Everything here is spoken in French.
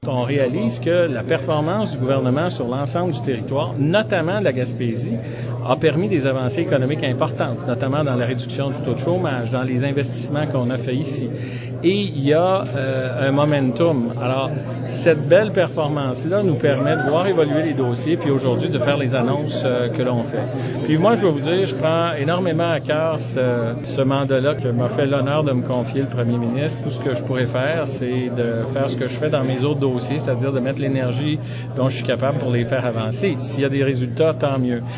On réalise que la performance du gouvernement sur l'ensemble du territoire, notamment de la Gaspésie, a permis des avancées économiques importantes, notamment dans la réduction du taux de chômage, dans les investissements qu'on a fait ici. Et il y a un momentum. Alors, cette belle performance-là nous permet de voir évoluer les dossiers, puis aujourd'hui de faire les annonces que l'on fait. Puis moi, je vais vous dire, je prends énormément à cœur ce mandat-là que m'a fait l'honneur de me confier le premier ministre. Tout ce que je pourrais faire, c'est de faire ce que je fais dans mes autres dossiers, c'est-à-dire de mettre l'énergie dont je suis capable pour les faire avancer. S'il y a des résultats, tant mieux.